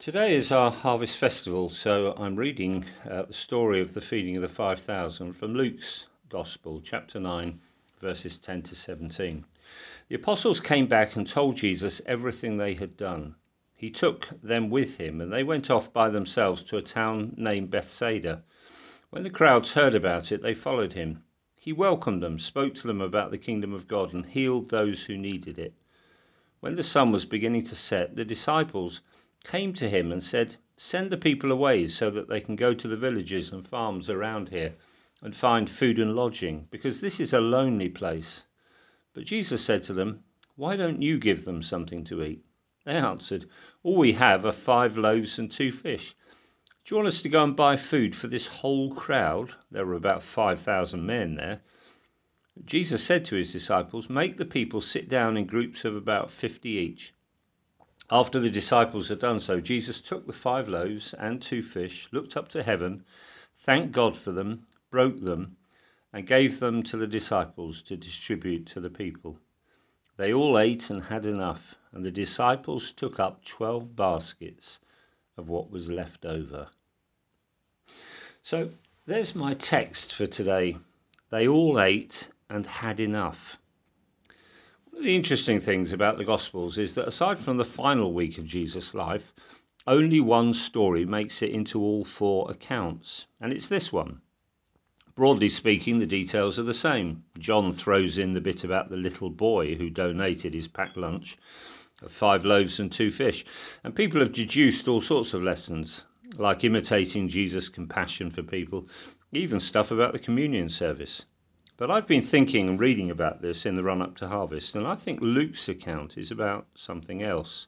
Today is our harvest festival, so I'm reading the story of the feeding of the 5,000 from Luke's Gospel, chapter 9, verses 10 to 17. The apostles came back and told Jesus everything they had done. He took them with him, and they went off by themselves to a town named Bethsaida. When the crowds heard about it, they followed him. He welcomed them, spoke to them about the kingdom of God, and healed those who needed it. When the sun was beginning to set, the disciples came to him and said, "Send the people away so that they can go to the villages and farms around here and find food and lodging, because this is a lonely place." But Jesus said to them, "Why don't you give them something to eat?" They answered, "All we have are 5 loaves and 2 fish. Do you want us to go and buy food for this whole crowd?" There were about 5,000 men there. Jesus said to his disciples, "Make the people sit down in groups of about 50 each." After the disciples had done so, Jesus took the 5 loaves and 2 fish, looked up to heaven, thanked God for them, broke them, and gave them to the disciples to distribute to the people. They all ate and had enough, and the disciples took up 12 baskets of what was left over. So there's my text for today. They all ate and had enough. One of the interesting things about the Gospels is that aside from the final week of Jesus' life, only one story makes it into all 4 accounts, and it's this one. Broadly speaking, the details are the same. John throws in the bit about the little boy who donated his packed lunch of 5 loaves and 2 fish, and people have deduced all sorts of lessons, like imitating Jesus' compassion for people, even stuff about the communion service. But I've been thinking and reading about this in the run-up to harvest, and I think Luke's account is about something else.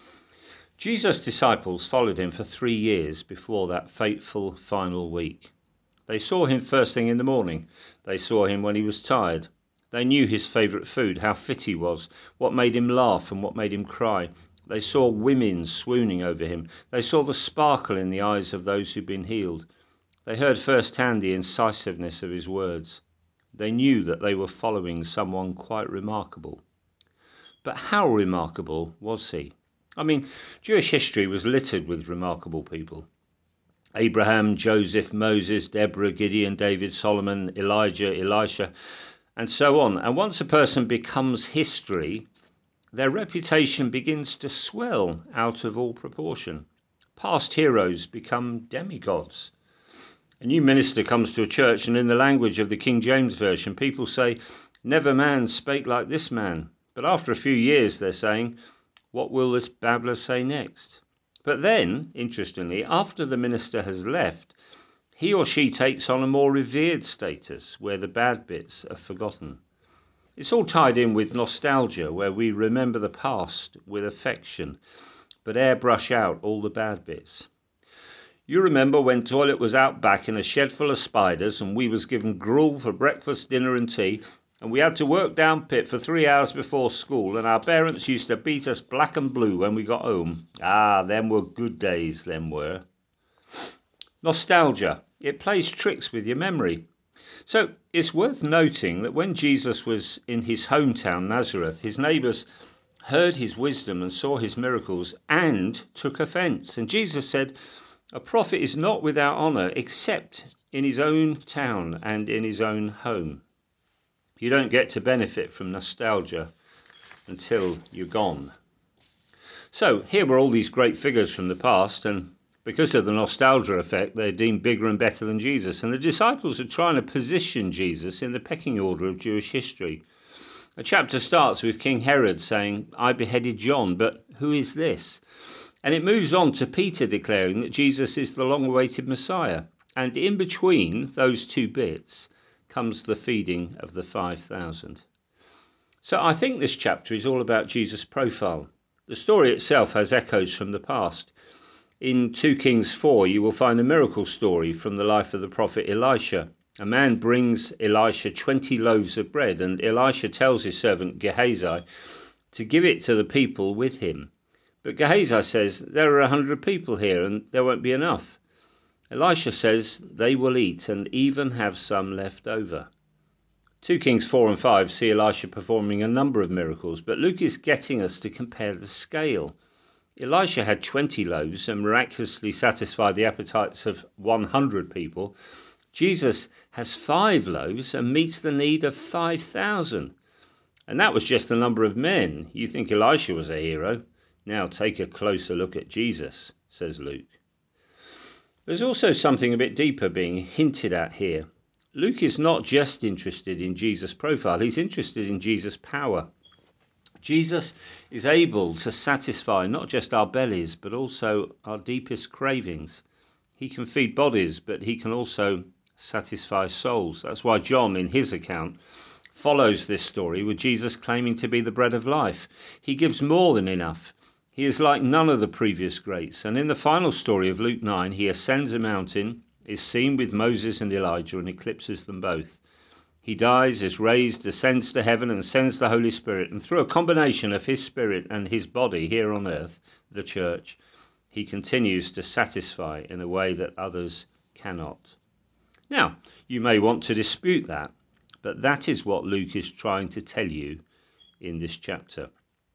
Jesus' disciples followed him for 3 years before that fateful final week. They saw him first thing in the morning. They saw him when he was tired. They knew his favourite food, how fit he was, what made him laugh and what made him cry. They saw women swooning over him. They saw the sparkle in the eyes of those who'd been healed. They heard firsthand the incisiveness of his words. They knew that they were following someone quite remarkable. But how remarkable was he? I mean, Jewish history was littered with remarkable people. Abraham, Joseph, Moses, Deborah, Gideon, David, Solomon, Elijah, Elisha, and so on. And once a person becomes history, their reputation begins to swell out of all proportion. Past heroes become demigods. A new minister comes to a church, and in the language of the King James Version, people say, "Never man spake like this man." But after a few years, they're saying, "What will this babbler say next?" But then, interestingly, after the minister has left, he or she takes on a more revered status where the bad bits are forgotten. It's all tied in with nostalgia, where we remember the past with affection, but airbrush out all the bad bits. You remember when toilet was out back in a shed full of spiders, and we was given gruel for breakfast, dinner and tea, and we had to work down pit for 3 hours before school, and our parents used to beat us black and blue when we got home. Them were good days, them were. Nostalgia. It plays tricks with your memory. So it's worth noting that when Jesus was in his hometown, Nazareth, his neighbours heard his wisdom and saw his miracles and took offence. And Jesus said, "A prophet is not without honour except in his own town and in his own home." You don't get to benefit from nostalgia until you're gone. So here were all these great figures from the past, and because of the nostalgia effect, they're deemed bigger and better than Jesus. And the disciples are trying to position Jesus in the pecking order of Jewish history. A chapter starts with King Herod saying, "I beheaded John, but who is this?" And it moves on to Peter declaring that Jesus is the long-awaited Messiah. And in between those 2 bits comes the feeding of the 5,000. So I think this chapter is all about Jesus' profile. The story itself has echoes from the past. In 2 Kings 4, you will find a miracle story from the life of the prophet Elisha. A man brings Elisha 20 loaves of bread, and Elisha tells his servant Gehazi to give it to the people with him. But Gehazi says, "There are 100 people here, and there won't be enough." Elisha says, "They will eat and even have some left over." 2 Kings 4 and 5 see Elisha performing a number of miracles, but Luke is getting us to compare the scale. Elisha had 20 loaves and miraculously satisfied the appetites of 100 people. Jesus has 5 loaves and meets the need of 5,000. And that was just the number of men. You think Elisha was a hero. Now take a closer look at Jesus, says Luke. There's also something a bit deeper being hinted at here. Luke is not just interested in Jesus' profile, he's interested in Jesus' power. Jesus is able to satisfy not just our bellies, but also our deepest cravings. He can feed bodies, but he can also satisfy souls. That's why John, in his account, follows this story with Jesus claiming to be the bread of life. He gives more than enough. He is like none of the previous greats. And in the final story of Luke 9, he ascends a mountain, is seen with Moses and Elijah, and eclipses them both. He dies, is raised, ascends to heaven, and sends the Holy Spirit. And through a combination of his spirit and his body here on earth, the church, he continues to satisfy in a way that others cannot. Now, you may want to dispute that, but that is what Luke is trying to tell you in this chapter.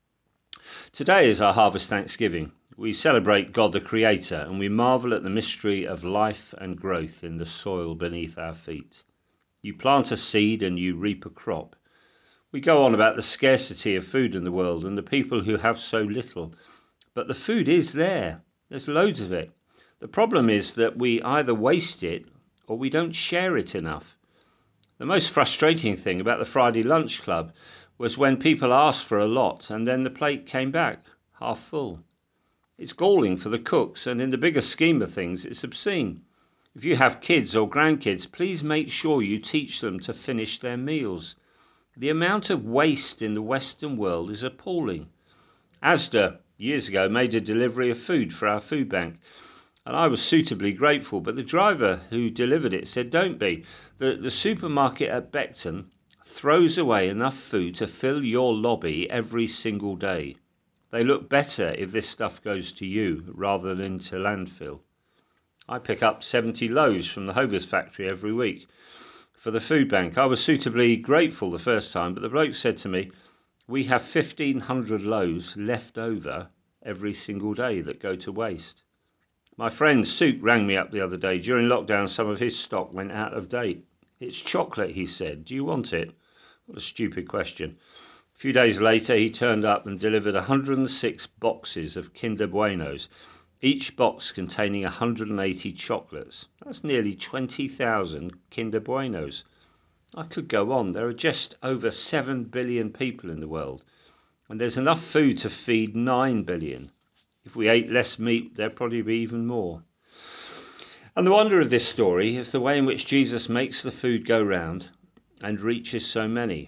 Today is our Harvest Thanksgiving. We celebrate God the Creator, and we marvel at the mystery of life and growth in the soil beneath our feet. You plant a seed and you reap a crop. We go on about the scarcity of food in the world and the people who have so little. But the food is there. There's loads of it. The problem is that we either waste it or we don't share it enough. The most frustrating thing about the Friday Lunch Club was when people asked for a lot and then the plate came back half full. It's galling for the cooks, and in the bigger scheme of things, it's obscene. If you have kids or grandkids, please make sure you teach them to finish their meals. The amount of waste in the Western world is appalling. Asda, years ago, made a delivery of food for our food bank, and I was suitably grateful, but the driver who delivered it said, "Don't be. The supermarket at Beckton throws away enough food to fill your lobby every single day. They look better if this stuff goes to you rather than into landfill." I pick up 70 loaves from the Hovis factory every week for the food bank. I was suitably grateful the first time, but the bloke said to me, "We have 1,500 loaves left over every single day that go to waste." My friend Suk rang me up the other day. During lockdown, some of his stock went out of date. "It's chocolate," he said. "Do you want it?" What a stupid question. A few days later, he turned up and delivered 106 boxes of Kinder Buenos, each box containing 180 chocolates. That's nearly 20,000 Kinder Buenos. I could go on. There are just over 7 billion people in the world, and there's enough food to feed 9 billion. If we ate less meat, there'd probably be even more. And the wonder of this story is the way in which Jesus makes the food go round and reaches so many.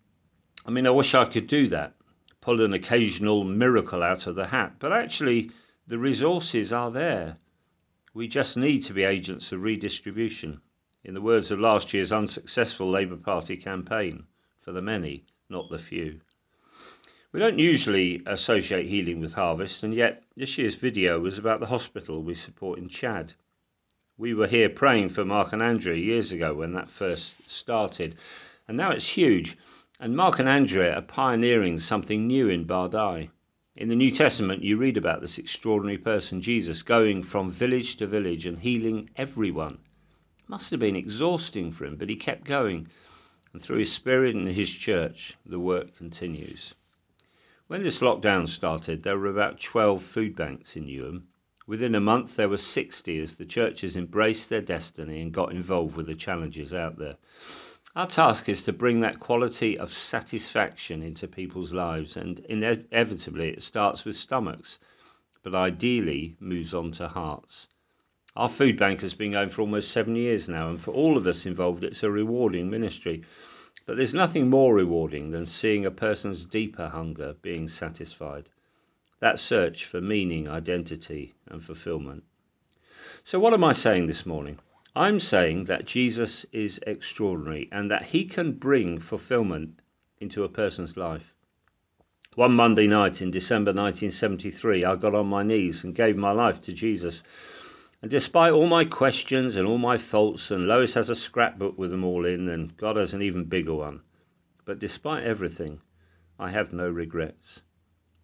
I mean, I wish I could do that, pull an occasional miracle out of the hat, but actually the resources are there. We just need to be agents of redistribution. In the words of last year's unsuccessful Labour Party campaign, for the many, not the few. We don't usually associate healing with harvest, and yet this year's video was about the hospital we support in Chad. We were here praying for Mark and Andrea years ago when that first started, and now it's huge. And Mark and Andrea are pioneering something new in Bardai. In the New Testament, you read about this extraordinary person, Jesus, going from village to village and healing everyone. It must have been exhausting for him, but he kept going. And through his Spirit and his church, the work continues. When this lockdown started, there were about 12 food banks in Newham. Within a month, there were 60 as the churches embraced their destiny and got involved with the challenges out there. Our task is to bring that quality of satisfaction into people's lives, and inevitably it starts with stomachs, but ideally moves on to hearts. Our food bank has been going for almost 7 years now, and for all of us involved, it's a rewarding ministry. But there's nothing more rewarding than seeing a person's deeper hunger being satisfied. That search for meaning, identity, and fulfillment. So what am I saying this morning? I'm saying that Jesus is extraordinary and that he can bring fulfillment into a person's life. One Monday night in December 1973, I got on my knees and gave my life to Jesus. And despite all my questions and all my faults, and Lois has a scrapbook with them all in, and God has an even bigger one, but despite everything, I have no regrets.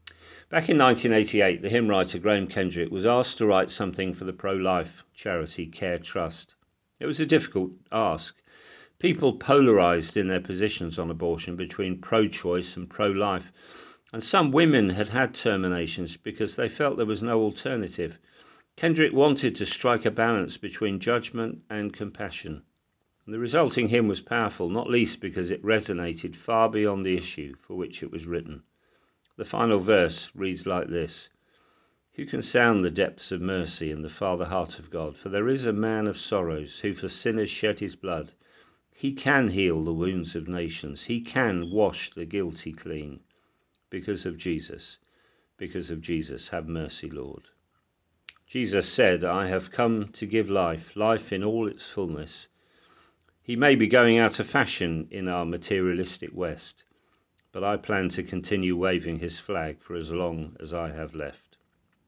Back in 1988, the hymn writer Graham Kendrick was asked to write something for the pro-life charity Care Trust. It was a difficult ask. People polarised in their positions on abortion between pro-choice and pro-life, and some women had had terminations because they felt there was no alternative. Kendrick wanted to strike a balance between judgment and compassion. And the resulting hymn was powerful, not least because it resonated far beyond the issue for which it was written. The final verse reads like this: "Who can sound the depths of mercy and the Father heart of God? For there is a man of sorrows who for sinners shed his blood. He can heal the wounds of nations. He can wash the guilty clean. Because of Jesus, have mercy, Lord." Jesus said, "I have come to give life, life in all its fullness." He may be going out of fashion in our materialistic West, but I plan to continue waving his flag for as long as I have left.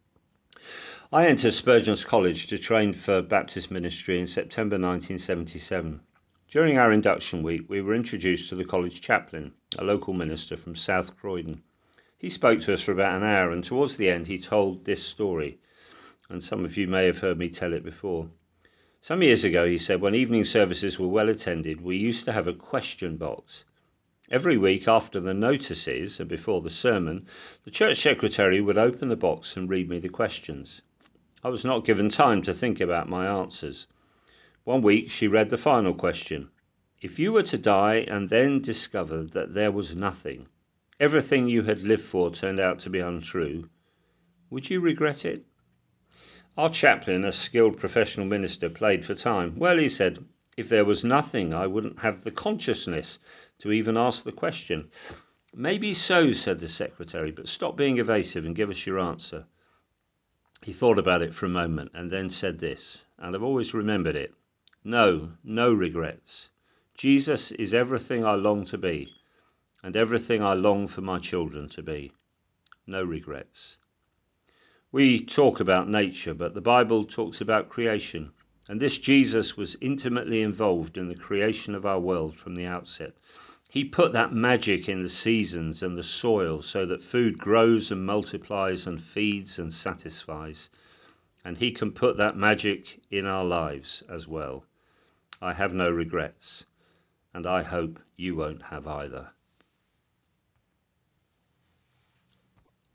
I entered Spurgeon's College to train for Baptist ministry in September 1977. During our induction week, we were introduced to the college chaplain, a local minister from South Croydon. He spoke to us for about an hour, and towards the end he told this story, and some of you may have heard me tell it before. Some years ago, he said, when evening services were well attended, we used to have a question box. Every week after the notices and before the sermon, the church secretary would open the box and read me the questions. I was not given time to think about my answers. One week she read the final question: "If you were to die and then discovered that there was nothing, everything you had lived for turned out to be untrue, would you regret it?" Our chaplain, a skilled professional minister, played for time. "Well," he said, "if there was nothing, I wouldn't have the consciousness to even ask the question." "Maybe so," said the secretary, "but stop being evasive and give us your answer." He thought about it for a moment and then said this, and I've always remembered it: "No regrets. Jesus is everything I long to be, and everything I long for my children to be. No regrets." We talk about nature, but the Bible talks about creation, and this Jesus was intimately involved in the creation of our world from the outset. He put that magic in the seasons and the soil so that food grows and multiplies and feeds and satisfies. And he can put that magic in our lives as well. I have no regrets, and I hope you won't have either.